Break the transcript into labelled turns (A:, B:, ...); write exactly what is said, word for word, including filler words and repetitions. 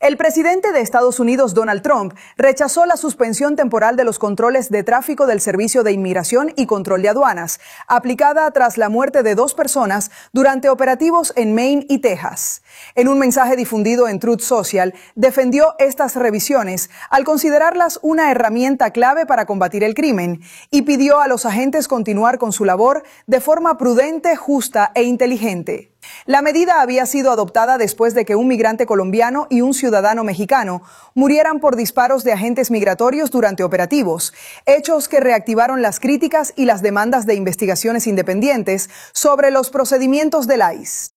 A: El presidente de Estados Unidos, Donald Trump, rechazó la suspensión temporal de los controles de tráfico del Servicio de Inmigración y Control de Aduanas, aplicada tras la muerte de dos personas durante operativos en Maine y Texas. En un mensaje difundido en Truth Social, defendió estas revisiones al considerarlas una herramienta clave para combatir el crimen y pidió a los agentes continuar con su labor de forma prudente, justa e inteligente. La medida había sido adoptada después de que un migrante colombiano y un ciudadano mexicano murieran por disparos de agentes migratorios durante operativos, hechos que reactivaron las críticas y las demandas de investigaciones independientes sobre los procedimientos del I C E.